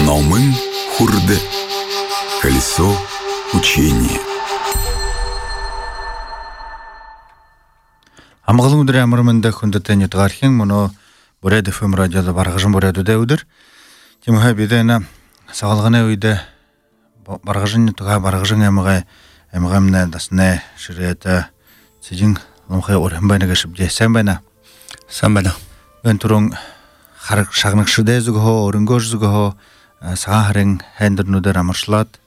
Номын хурды. Колесо учения. Амгалын өдрі амырмында хүндетен етғархен, мұны бұреді фөм радиода барғыжын бұреді де өдір. Теміға бедені сағалғаны өйді барғыжын етіға барғыжын әміғамны дасыны шыреті сізін лымқай орын байны кәшіпде. Сән байна? Сән байна. Бән тұрың шағынық шыды зүгі хо, орын көш зүгі хо, саға харың әндірнудар амыршылад.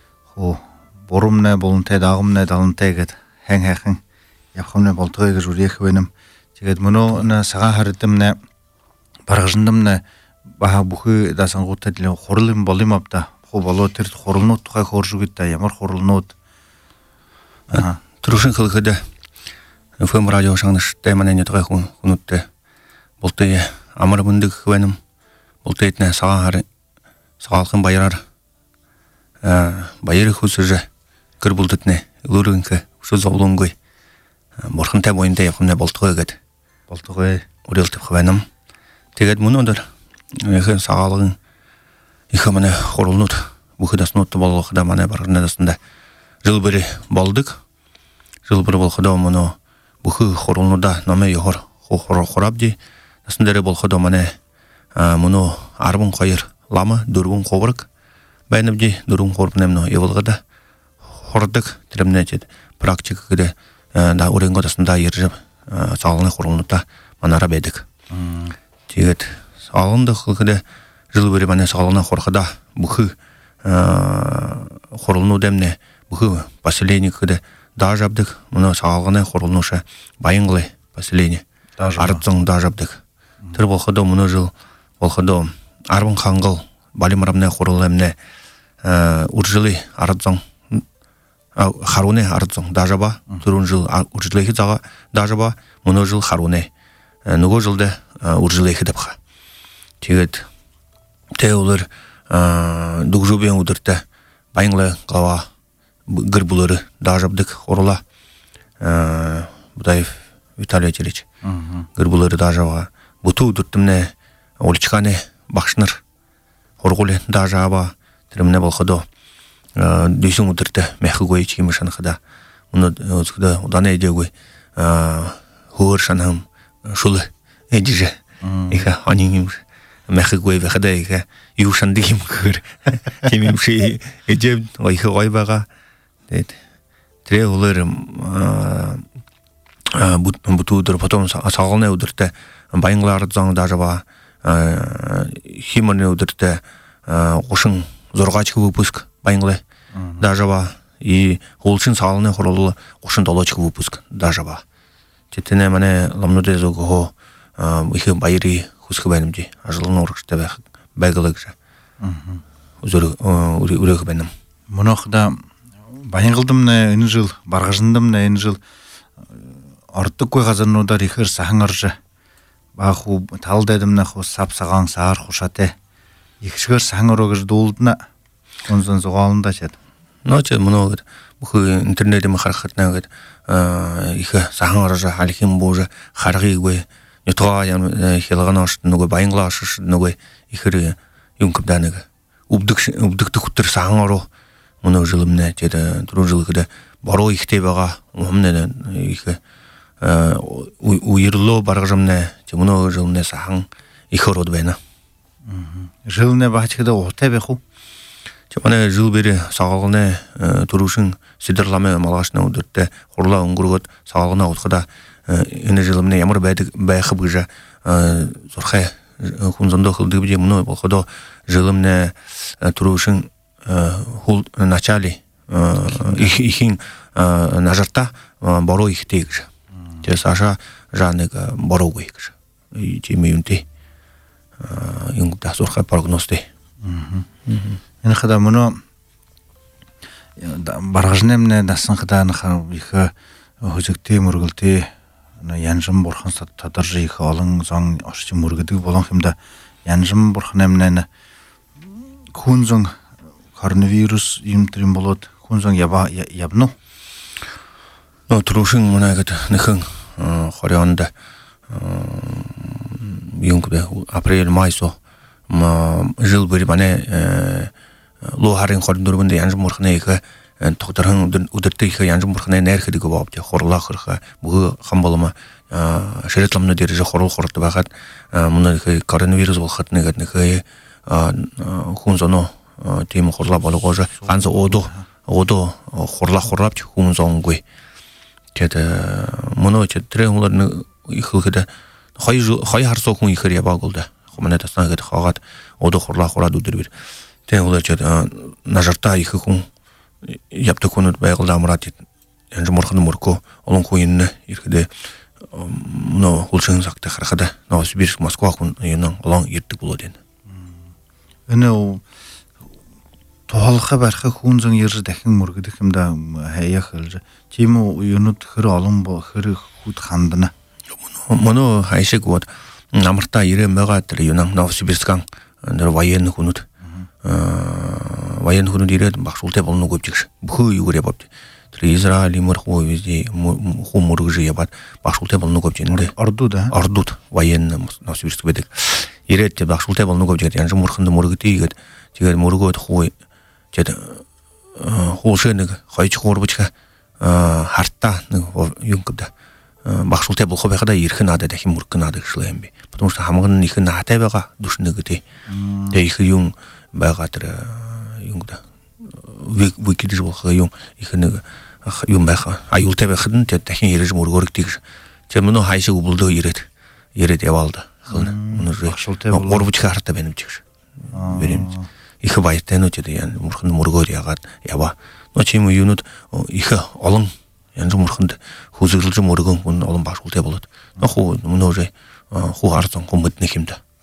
Борумны, болынтай, дағымны, далынтай кәд, әң-әқін. Япқамны болтығы жүр екі бәнім. Тегет мұны саға харытымны, барғыжындымны, баға бұқы дасын ғутта ділі қорылым болым апта. Болу түрт қорылынуд, тұқай қоржу кетті, ямар қорылынуд. Тұрушын қылғыды, фөм радио шаңныш дәйманайны тұқай құнутты. Болты амыр бұндық бәнім, болты етіне сағалқын байырар. Байыры құсыжы, кір бұлдытны, ұлырынқы, ұшыз олуңгой. Борқын тәп ойында япымны болтығы өгеді. Болтығы ұрелтіп қыбайным. Тегет мұны өдір. Ехі сағалығын, ехі мәне қорылынуд. Бұқы дасынуды болуқыда мәне барғырны дасында. Жыл бірі болдық. Жыл бірі болқыда мұны бұқы қорылынуда номе еғыр қорап дей. Дасындары болқыда мәне мұны арбын қайыр ламы, дұрбын қобырық. Бәйініп дей, дұрбын қорбын әміні евылғыда. Хордық, тіліміне деді. Практика кіде да уренго дасында ержіп сағалыны қорылынуда манара бәдік. Тегет сағалынды қылғыда жыл бірі мәне сағалына қорқыда бұқы қорылыну дәміне бұқы поселение кіде да жабдық. Мұны сағалғаны қорылынушы байыңғылы поселение. Арыпсың да жабдық. Түр болқыда мұны жыл болқыда арбын қаңғыл балимарамны қорылы әміне үржілі арыпсың харуне арыпсың да жаба. Түрін жыл үржілі заға да жаба. Мұны жыл харуне. Нүгі жылды үржілі депқа. Тегет те олар дүгжубен ұдыртты байыңлы қава гір бұлыры да жабдық орыла. Бұдай Виталий Телич. Гір бұлыры да жаба. Бұту ұдырттымны олчқаны бақшыныр. Орғылы да жаба. Түріміне болқыды. Дүйсің ұдыртты мәқі көй чеймі шанықыда. Мұны ұданы әдеуі хуыр шанығым шулы әдежі. Ика аныңым мәқі көй бәқіда ика юшандығым көр. Темемші әдем ойқы қой баға. Тіре олар бұту ұдыр, потом сағылны ұдыртты. Байыңлары заңы да жаба. Химарны ұдыртты. Қошың зорғачқы выпуск байыңлы да жаба. И олшын сағылны құрылы қошын долочқы выпуск да жаба. Тетіне мәне ламнуды зоғы хо үйкі байыры құсқы бәнімде. Ажылын орықшыда бәгілік жа. Үрегі бәнім. Мұнақыда байыңғылдымны әні жыл, барғыжындымны әні жыл арты көй қазырнудар екір сағыңыр жа. Бақу талдайдымны қо сап саған сағар құшаты. Екішігір сағыңыр өгір долдына онзан зоғалында жады. Ноче мұны өгір. Бұқы интернетімі қарқыртына өгір. Екі сағыңыр жа, аликем бұжа, қарғы өгір. Нетуға хелған ашыдын өгір, байыңғыла ашышыдын өгір. Екірі юнкімден өгір. Убдықты құттыр сағыңыр о. Мұны жылымны деді, тұру жылы кіді. Бару иқтей баға, ұмымны екі уйырлы барғыжымны, мұны жылымны сағың иқыр оды бәйна. Жылыны бақчықыда оғытай бәқу? Мана жыл бері сағалғыны тұрушын сидірламе малғашына өдіртті. Құрла ұңғырғыт сағалғына ұтқыда үні жылымны ямыр бәйқы бұжа зорқай құнзонды қылды бде мұны болқыда жылымны тұрушын хул начали ихин нажарта бару ихтейгіш. Тес аша жаныға бару көйгіш. Темей үнтей юнгда зорқай прогностей. Мен қыда мұны барғыжын әміне дасын қыда екі өзікте, мүргілте янжым бұрқын татыржы екі алың заң ашты мүргіді болың қымда янжым бұрқын әміне күн заң коронавирус емтірін болады, күн заң ябну? Тұрушың мұна әгіт нықың қорияғында юнгда апрель-май со жыл бери мане лохарын хордурбунда янжы мурхана ике тоқтархан удырты ике янжы мурхана нерхидиге бапты хорла хырха бу хамбалама шеретламны дереже хорл хорты багат муна коронавирус болхат негатнеге хунзоно тем хорла балгожа ганза одо хорла хорапч хунзонгой чета муно четреңларны ихылгыда хай харсо хун ихрия багылды хумана таснагыт хагат одо хорла хорад удырбир тен улар чета нажарта ихы хун япты конут байгылда амрат янжы мурханы мурко олон хуйынны иркеде муно улшын закта хархада Новосибирск Москва хун янан олон иртик болоден Эне тоолха бархы хүнзэн ярж дахин мөргөдөх юмда хаяах хэлж тийм уюнууд хэр олон хэр хүд хандна моно хайшиг вот намарта ире мага тэр юнан Новосибирскан нэр военный хүнүүд военный хүнүүд ирээд багшуултай болно гэвч бүхөө юугэр яваад тэр Израиль мөрхөө везде хумургж яваад багшуултай болно гэвч энэ ордууд военный Новосибирск байдаг ирээд багшуултай болно гэвч янж мөрхөнд мөргөдийгээд тэгээд мөргөөд хуу тэгээд хуушэнэг хойч хуурбычка харта нэг юм гэдэг багшуултай болох байхада ирэх надад дахин мөргөх надад гэшлээ юм би. Потому что хамган их наатай байгаа дүшнэг гэдэг. Тэгээд их юм байгаа тэр юм гэдэг. Викидж болох юм их нэг юм байгаа. Аюултай байхад нь дахин ирэж мөргөрөгдөг. Тэгээд мөн хайшиг өвлдөө ирээд яваалда. Мөн багшуултай урбычка харта байна гэж. Берем. Их баяртай нүд яа мөрхөнд мөргөөр ягаад ява. Но чим юунууд их олон янз мөрхөнд хүзэглэж мөргөн хүн олон багшуултай болоод. Но хуу мөнөөрэ хуу арзан хүн мэднэх юм да.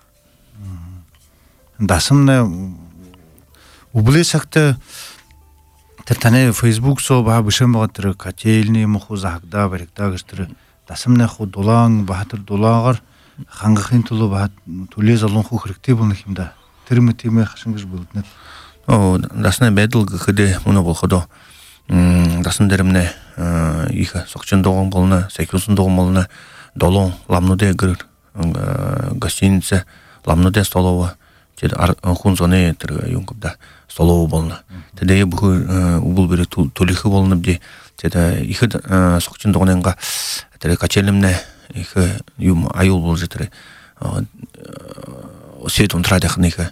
Дасамна ублесакта тэр таны Facebook соо ба бишэн байгаа тэр качельний моху загда баригдаа гэж тэр дасамна хуу дулаан баатар дулаагаар хангахын тулуу баат түлээс олон хуу хэрэгтэй болох юм да. Тэр мэтимэ хашин гэж бүлднэ. Дасна байдал гэхэд мөн болохоо дасан дэрэмнэ их согчин дуган болно, секюсэн дуган болно, долон ламнуде гэр гостиница ламнуде столова тэр хүн зоны тэр юм гэдэг столова болно. Тэгээд бүх убул бэр төлөхө болно би тэгээд их согчин дуганга тэр качелэмнэ их юм аюул болж тэр осет унтрадахных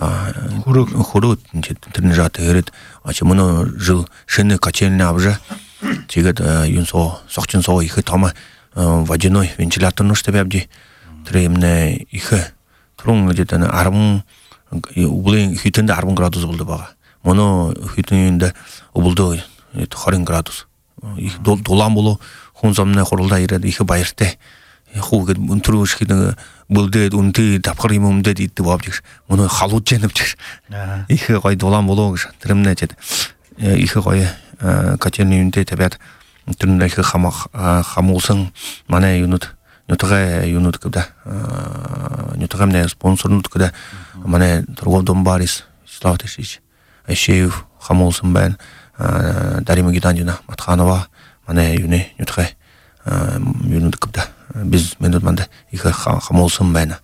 хурут тэрний жат хэрэг ачи мөн жил шинэ качельный авжа тэгээд юнсо согчин соо их тома водяной вентилятор нужно бабди тэр юмнэ их трун гэдэг нь 10 ублын хитэнд 10 градус болду байгаа. Мөн хитэнд ублдөө 20 градус. Их дулаан болоо хүн замны хуралдаа ирээд их баяртай. Хүүгээд өнтрөөш гэдэг бүлдээд үнтэй давхар юм өмдөд иддэг бовж мөн халууж яана гэж. Их гой дулаан болоо гэж тэрэмнэ чад. Их гой качельний үнтэй табиад тэрнээ их хамуулсан манай юунууд нутгаа юунууд гэдэг. Нутгамны спонсорнууд гэдэг манай торгов Донбарис славтешич. Ашев хамуулсан байна. Дарима Гиданжина Матханова манай юуны нутгаа юунууд гэдэг. Biz menut manda их хамуулсан байна.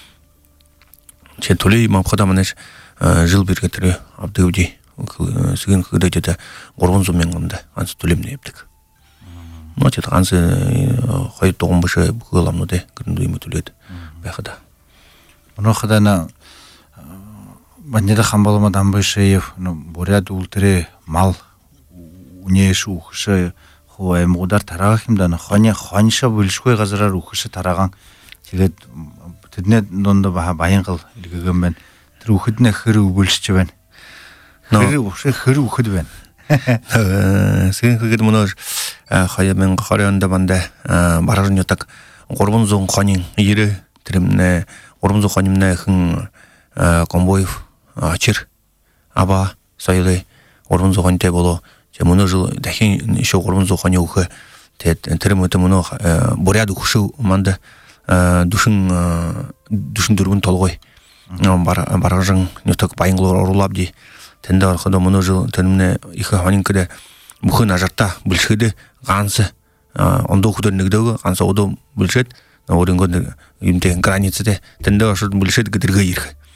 Че төлөй мамхада манаш жил биргэ тэр абдывди сэгэн хөдөдөд 300 мянганда анс төлөмнө явдаг. Но че анс хоёр дуган биш бүхэл амнууд гэрэн юм төлөөд байхада. Монохадана баннеда хамбалма дамбышеев буряд ултрэ мал унешу хшэ хөө мудар тараах юм даа хоньшо бүлшгүй газараар үхэш тараагаан тэгээд тэдний донд баянгал илгээгэн байна. Тэр үхэднэ хэр өвөлсч байна. Хэр үхэд байна. Сэгэн хөгэд мөнөөр 2020 онд банда бараар нютаг 300 хонин ирэ тэрэмнэ 300 хониннэ хэн комбоев ачир аба соёлы 300 хонтой болоо мөнөө жил дахин шо 300 хоны өөхө тэгээд тэр мөнөө буряд өгшөө манда дүшин дөрвөн толгой баражин нутаг баянглоор оруулабди тэндээ ороход мөнөө жил тэрмнэ их хонинкэдэ бүхэн ажарта бүлшгэдэ ганц ондоо хөдөр нэгдэг ганц одоо бүлшгэд өөрөнгөө юмтэй граництэй тэндээ оршод бүлшгэд гэдэргээ ирэх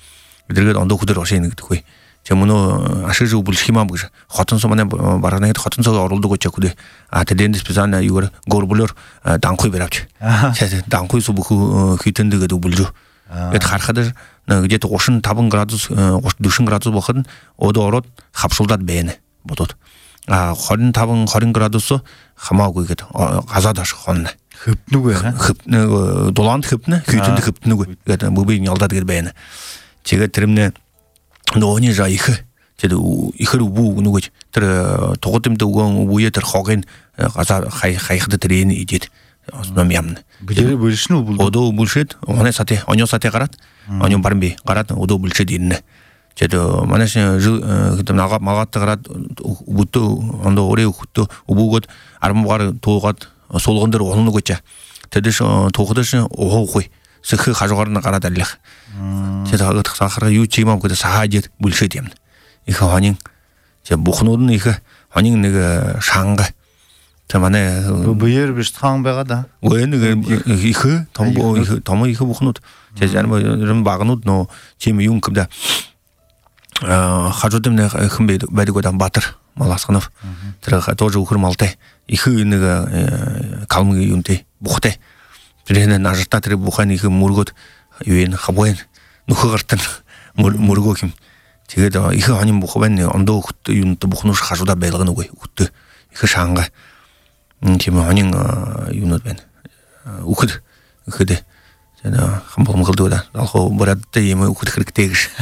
Бидэргээд ондоо хөдөр ошин нэгдэхгүй. Че мөнөө ашиж бүлшхимам гэж. Хотон сумане баранагт хотон цог оруулдаг гэж хүдэ. Тэдэнд специально юугаар горбулор данхуй баравч. Че данхуй су бүхүү хитэндэгэд бүлжүү. Гэт харахад где-то 35 градус 40 градус боход одоо ороод хавшуулдаад байна бодод. 25 20 градус хамаагүй гэд газаад аш хонно. Хөпнүг байна. Хөпнөг дулаанд хөпнө, хүйтэнд хөпнөг гэд бүбий ялдаад гэд байна. Тэгээд тэрмнэ нөөний жаа их тэр ихэр үбүү нүгэж тэр тугадымд өгөн үе тэр хогийн газар хайхад тэр энэ идээд ном ямна. Бэлэр бүлшнү бүл. Одоо бүлшэд оноо сатэ гараад оноо бармби гараад одоо бүлшэд ирнэ. Тэд манайш гэдэг магаад гараад бүдөө ондоо өрөө хөтөө үбүүгод армгаар туугаад суулган дээр олно гэж. Тэдэш туухадаш ухуухгүй сэх хажуугаар нь гараад аллах. Тэд хагад сахар юу ч юм аа гэдэг саажид бүлшэд юм. Их хонин тэ бухнууд нь их хонин нэг шанга. Тэ манай бээр биш таан байгаа да. Өө нэг их том их бухнууд. Тэ зарим багнууд нөө чим юм кэмдэ. Хажуудым нэг хэн байдаг гэдэг Батар Маласганов. Тэр тоже өхөр малтай. Их нэг калмын юмтэй бухтай. Тэр нажарта тэр буханы их мөргөд юу ин хавын нөхөгөртөн мөргөө юм. Тэгээд их хонин бух байна. Ондоо хөлт юунт бухнууш хажуудаа байлгана үгүй. Хөтөө их шанга. Тийм хонин юунод байна. Үхэр ихэд тэр хамбалмгалдуу алхуу бородтой юм үхэр хэрэгтэй гэж.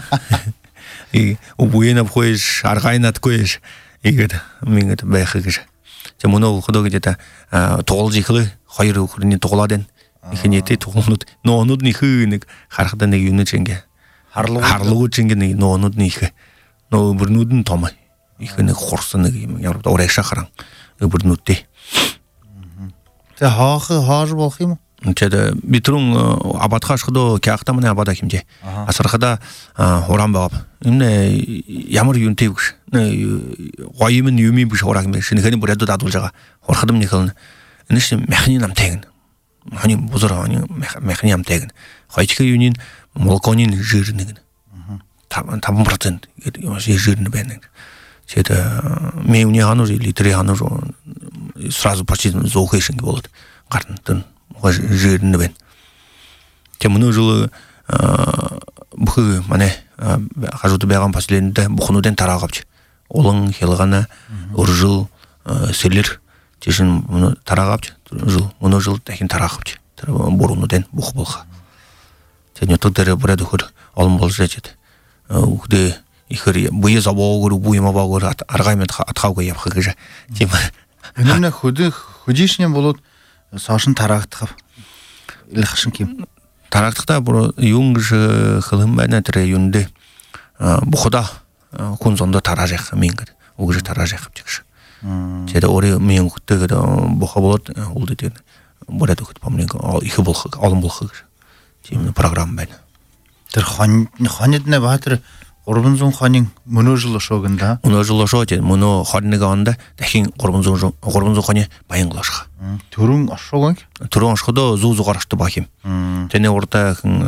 Убуена входишь, аргайнаткоешь, игэд мингэд байх гэж. Тэ мөнөө хөдөө гэж тоглож ихлэ хоёр өхөрний тоглоод байна. Ихнийтэй тоглоомнууд ноонууд нэг харахад нэг юм нэг ингэ харлууж ингэ нэг ноонууд нэг нөө бүрнүүд нь том. Их нэг хурсан нэг юм яваад урагшаа харан бүрнүүдтэй. Тэ хааж болох юм. Тэд битрун абадхашгдо кяхтамны абада химжээ. Асархада хуран баав. Энэ ямар юунтэй биш. Гоёмын юмын биш хураг юм. Шинэхэн бүрээд дадуулж байгаа. Хурхадам нэхэл. Энэ шин механий намтай гэн. Хани бузар хани механий намтай гэн. Хойчхи юунин молоконин жир нэг. 5% гэдэг юм шиг жир нэг байна. Тэд мэуний ханур литри ханур сразу почти зоохишин болот. Гарнтын жирнэ байна. Тэ мөнөө жил бүхий манай хажууд байгаа последнэд бухнуудын тараагавч улан хялгана өржил сэлэр тийшин мөнөө тараагавч мөнөө жил дахин тараагавч тэр буруудын бух болха. Тэ нөтөд дээр бүрээд өхөр олон болж жаад үхдээ ихэр буяа завоогөр буяа маваагөр аргаймд атхаагүй явах гэж. Тийм. Энэ хөдөөшний болоод сошин тараагдах илхшин ким тараагдахта бүр юун гэж хөлм байна тэр юундэ бухда хүн зондо тарааж явах мингэр үгж тарааж явах гэж. Тэгээд өөрөө минь хөтөгээд бухабод үлдээд бүрээд өгт помныг их болох олон болох гэж. Тийм програм байна. Тэр хоньд нэ баатар 300 хонин мөнөө жил ошоогн да. Мөнөө жил ошоо тийм мөнөө 21 онд дахин 300 хоны баян голошх. Төрөн ошоог. Төрөн ошходоо зүү зугаарчтай баг юм. Тэний урда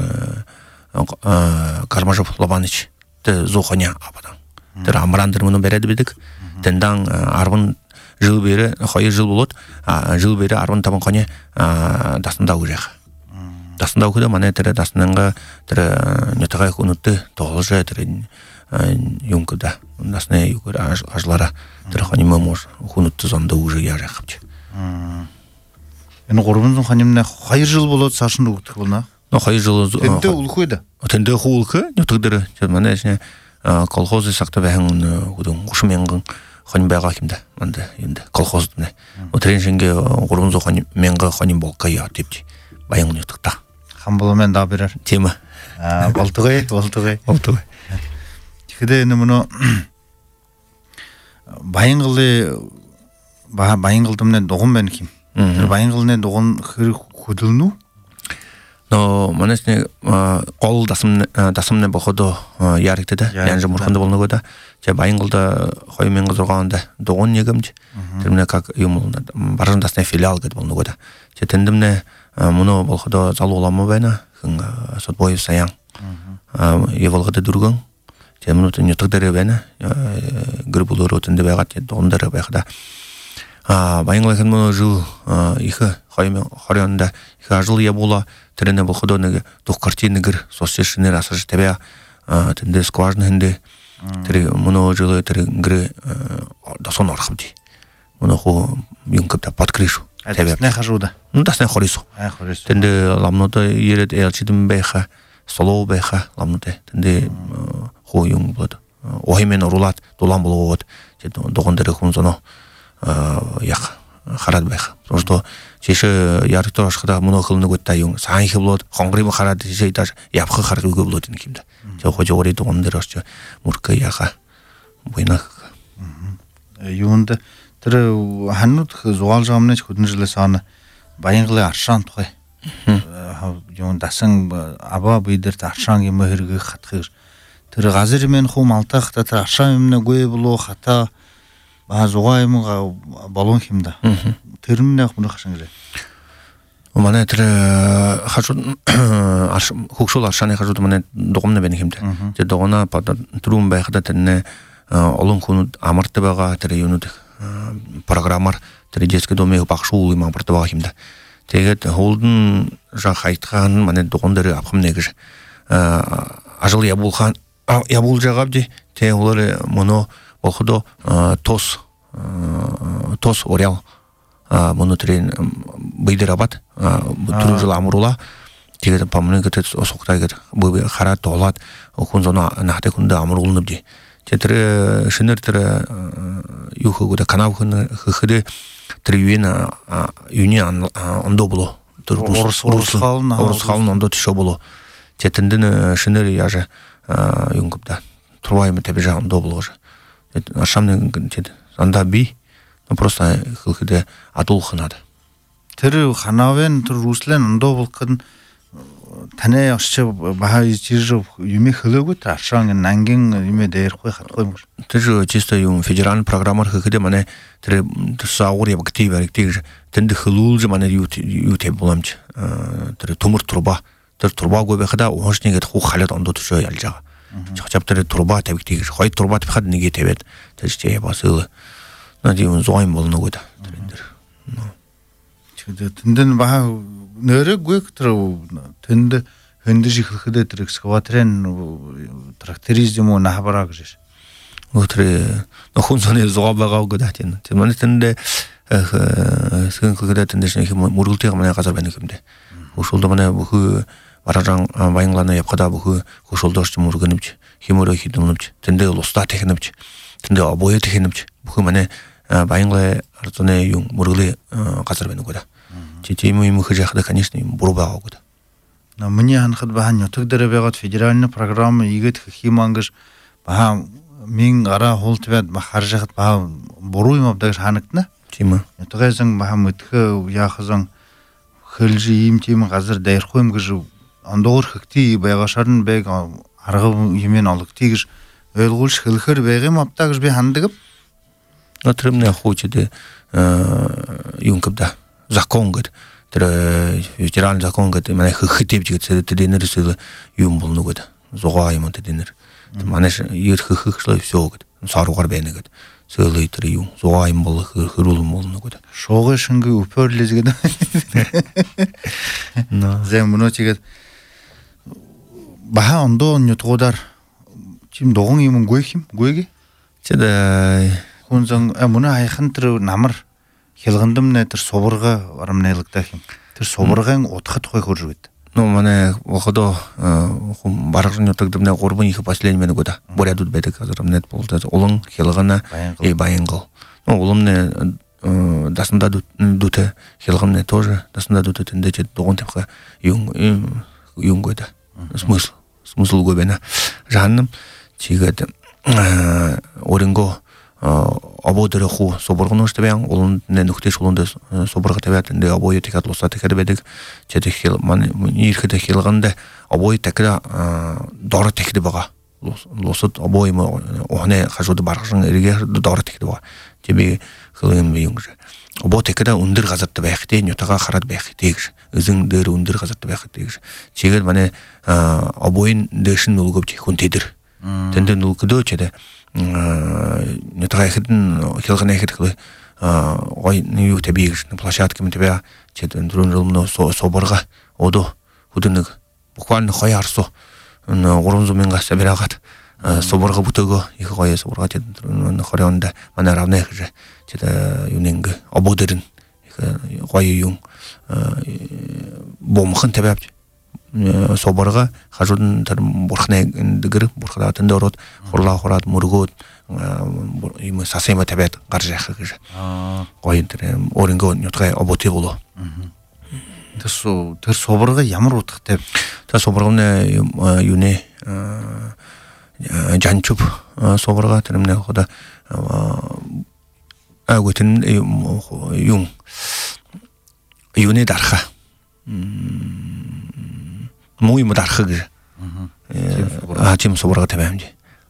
Кармажов Лобаныч тэ зүү хоны абадан. Тэр амран тэр мөнөө бариад бидэг. Тэндан 10 жил бэрэ 2 жил болоод жил бэрэ 15 хоны дасандаа үрэх. Дасандаа өгдөө манай тэр даснанга тэр нэтгай хүнүтэ тоолж тэр юм куда насны югөр ажлара тэр хоны мөмөш хүнүтэ зондоо үжиг яарах авч. Энэ 300 хоньмны 2 жил болоод цаашнд өгдөх болно. 2 жил тэндээ үлхүү дээ. Тэндээ хуулх нөтгдөр манай колхоз сагта бахан хүдэн 30 мянган хонь байгаа юм да. Манда юм да. Колхозд нэ. Өтрийн шингээ 300 мянган хонь болка яа төвч баян нөтгта. Хамбалмен да бирэр. Тийм. Болдгой. Тэгэхээр энэ мөн баянгалдымны дуган байна юм. Тэр баянгалны дуган хөдөлнө үү? Но манайсны гол дасамны боходо яригдэ. Янж мурханд болногоо да. Тэ баянгалда 2006 онд дуган нэгэмж тэрнээ как юм баржан дасны филиал гэд болногоо да. Тэ тэндэмнэ мөнөө болохдоо залуулама байна. Хэн содбоев саян евалгыда durgan темнут нютыгдары бәне грибулар өтінде байгат дондары байгда байыңлайын мұны жыл ихы харионда ихы жыл я була трене бұл худоныгы дух картины гыр соцсешінер асырж тебе тінде скважны хінде тірі мұны жылы тірі гыры дасон архыбди мұны ху юнкапта под крышу не хожу да дасне хорису тінде ламнота ерет элчидим бэха солоу бэха ламноте тінде ху юнг блад оймен урулат дулан болуот доғындары хунзоно яқ харат бэха потому что чеше ярыктор ашқыда мұны қылыны көтті юнг саңхи блад хонгрим харат жейдаш япқы харат үгі блад инкимда хожа ори доғындары ашчы мурка яқа бойнақ юнды тірі ханнут зуал жамнеч көтін жылы саны байыңғылы аршан тұқай юн дасың аба бейдерді аршан кемі хіргі қатқыр тірі ғазір мен ху малтақ тәті аршан еміне көй бұлу қата зуға еміға балон кемді тіріміне құмды қашын келе мане тірі хукшул аршаны қажуды мане доғымны бәні кемді доғына тұруым байқыда тіріне олың құны амырты баға тірі юнуды программар тірі детский доме бақшу ұлы мамырты баға кемді тегет холдың жақ айтқан мане доғындары апқым негіз ажыл ябул жағабди те олары мұны олқыды тос орял мұны түрен бейдер абад түрі жыл амырула тегет памының кітет соқтай кет қара тоғылат оқын зона нақтай күнді амырулынып де тетірі шыныр түрі юхы көді канав хыхыды түрі үйіне ондо болу орыс қалын ондо түші болу тетіндін шыныр яжы юнгіпті тұрвайымы тәбі жа ондо болу ашамның теді анда бей просто хыхыды адул хынады түрі ханавен түрі руслен ондо болқын тәне ашчы баға жиржу юме хылыгыт ашаңын нанген юме дейір қой хат қоймыш тәжі чисто юм федеральный программар хыхыды мане түрі сауыр ебі кітей бәрік дейір тәнді хылуыл жы мане ютеп боламчы түрі тұмыр тұрба түрі тұрба көбе қыда оғыш негет ху халет ондо түші әлжаға чақчап түрі тұрба тәбік дейір қой тұрба тәбік қады неге тәбет тәжі тәйе басылы надейін зоғайым болыны көді тіндін баға нөрі көк тұру тінді хөнді жиқылқыды түрі экскаваторен тракторизму нахабарақ жеш өтірі нұхын соны зоға бағау көді әтені тімені тінді сығын қылқыды тінді жинеке мұрғылтеғы мәне қазар бәні кімді ұшылды мәне бұқы баражан байыңланы епқада бұқы ұшылды ашты мұрғынымчы химуры хидымынымчы тінді лоста текінімчі тінді обойы текінімчі бұқы мәне байыңлы артыны юң мұрғылы қазар бәні көді тетейму ему хыжахда, конечно, ему бурбагау года. Но мне анхад бахан нютык деребегат федеральная программа игет химангаш баха мин ара холтвет бахаржахат баха буруйм абдагаш ханыкна. Тима. Нютыгайзан баха мытхы яхызан хылжи им тим газыр дайрхойм гыжу андогыр хыкти байгашарын бэг аргы емен алыкти гыж өлгүш хылхыр бэгем аптагыш бе хандыгып. Натрымны хочеде юнкапда. Закон говорит, федеральный закон говорит, мене хытепчик теденер сылы юм болну говорит, зогаем теденер. Манеш ир хых шло все говорит, саругар бене говорит, сылы тре юм, зогаем бол хырулым болну говорит. Шогы шыңгы үпөрлезгеді. Зем мұны тегет, баха ондо нютғодар, чим доғың емін гойге? Чеда... Хунзан, мұны айқын түрі намыр. Хелгандым не тер соборга арамнайлыкта хим. Тер соборгаң отқа тұқай көржігет. Ну, мане оқыды барғын өтігдім не ғорбын екі последний мені көді. Борядуд бәдік азырым нет болды. Олың хелгана байыңғыл. Ну, олым не дасында дуты, хелгам не тоже дасында дуты тінде чет доғын тепқа юң көді. Смысл көбені. Жаным чегеді орынго обойдыры ху соборғын өшті бәң, олың не нүктеш олыңды соборға тәбәтінде обойы текат лоса текер бәдік, чәді еркеді хелғанды обойы тәкірі дары текді баға. Лосыт обойымы оғыне қажуды барғышын әрге дары текді баға. Тебе қылығын бейін күші. обо текеда ундыр газатты байхте нютага харат байхтегиш өзүң дөр ундыр газатты байхтегиш чегер мане обоин дэшин улгобч хунтедир тенден улкудо чеде нютага хитин хилгана хиткылы ой нью тебигиш на площадке мы тебя чеде друнжулно соборга одо худынык буквально хаярсо оронзуменга собирагат соборга бутого их гое соборга чеде хорионда мана равнех же чеде юнинг ободерин гое юн бомхын тебап соборга хажудын бурхне дигир бурхадатын дорот хорла хорат мургот им сасема тебет гаржах же гойнтер оринго нютгай оботи боло тэр соборга ямар утгатай та соборгоне юне жанчуп соборга тэрэмнэ хода агутин юм юне дарха муй дарха гэ чим соборга табамжи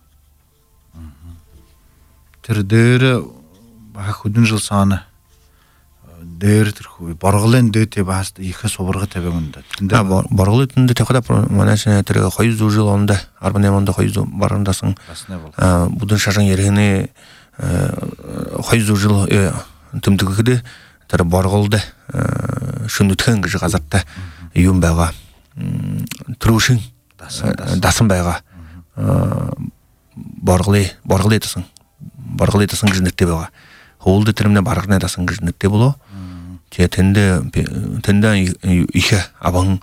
тэр дээр бах хөдөн жил саана дээр тэр борголын дээтэй бас их соборга табаганда да борголын дээтэй хода манайш тэр 200 жил онда 18 онда 200 барандасан будын шашан ярыгыны 200 жил тымдыгыды тэр борголды шүнүтхэн гэж газатта юм байгаа трушин дасан байгаа борголы тасан гэж нэттэй байгаа хоолды тэрэмнэ барганы дасан гэж нэттэй болоо че тэндэ ихэ абан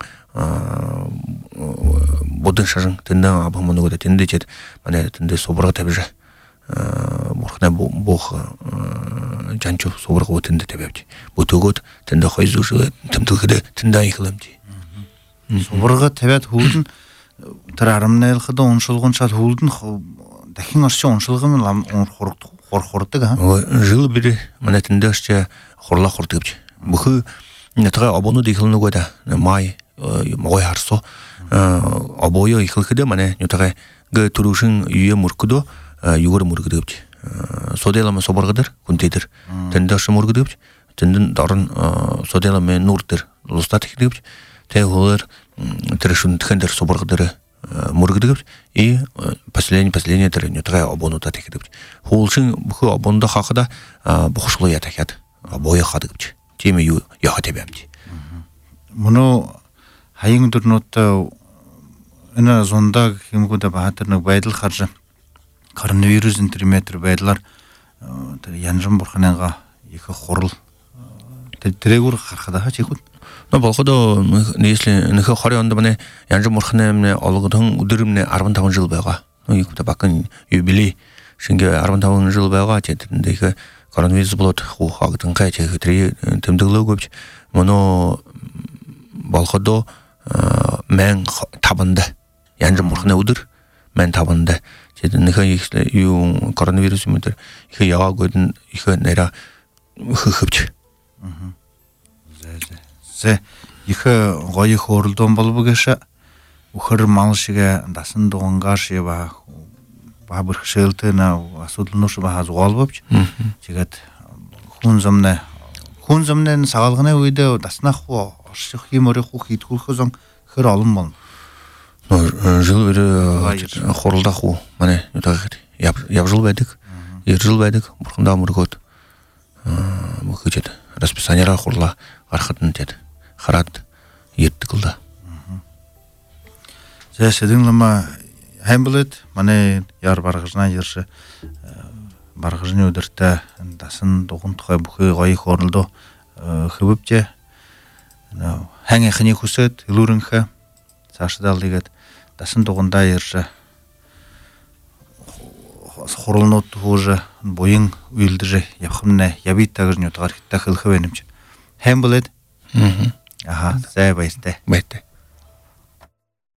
будын шашан тэндэ абан моногода тэндэ чет мане тэндэ соборга табыжа бурхна бог жанчу соборга тэндэ табыжа бутөгөд тэндэ хойзуш тэмтэлхэдэ тэндэ ихлэмжи соборга табят хүүлэн тэр 18 хада уншилгын шал хүүлэн дахин орчин уншилгын хорхордог жил бири мане тэндэ ч хорла хортгөвч бүхэ нэтгэ абонууд ихлнөгөөда май мой харсо абоё ихлхэдэ мане нэтгэ гэ турушин юе муркудо югөр мургөдөвч соделама соборгадыр күнтедэр тэндэ ш мургөдөвч тэндэн дорн соделама нурдэр лустат ихлэвч тэгвэр тэрэшүн тэхэндэр соборгадыр мургөдөвч и последний тэр нэтгэ абонуудаа ихлэвч хуулшин бүхэ абондо хахада бохшлоо ятахад абоё хадгөвч тийм юу яхад баймж мөн хаян дөрнөт энэ зундаг хэмгүүд баатар нэг байдал харж коронавирус интерметр байдлаар тэр янжин бурханыга их хурал тэрэгүр харахад хаач ихүн болоходо нийслэн нөх 20 онд мане янжин бурханы олгодон өдөрмнэ 15 жил байгаа. Юутай бакын юбилей шингэ 15 жил байгаа тэрэнд их коронавирус болоод хаагдан гайч хэтрий тэмдэглээгүйч моно болоходо мен табанда янжин бурханы өдөр мен табанда тэрэнд юу коронавирус мэтэр их яваагүйдэн их нэрэ хөвч зэ их гоё хөрлдөн болбогош өхөр мал шигэ дасан дугангаар шива бабрх шэлтэ на асуудлнууш бахаз голбовч тэгээд хүн замны сагалганы үедээ даснах орших юмөрөх хийдгүүлэхээс хэр олон болно жил хорлдах уу мане юудаг явжил байдаг жил байдаг бурхандаа мөргөөд мөхөжөд расписаниера хурла гарахтан тэд хараад ертгэлда зэсэдэн лама хамблет мане яар баргажна ярш баргажны өдөртөө дасан дуган тухай бүхий гоё хорлдоо хөвөвчэ хангийнхны хүсэд илүүрэнхэ цаашдаа лигэд дасан дугандаа ярш хорлнууд хууж буян үйлдэж явхмнэ явита гэж нютгаар хитэ хэлхэ байна юм чи хамблет аха зай баястай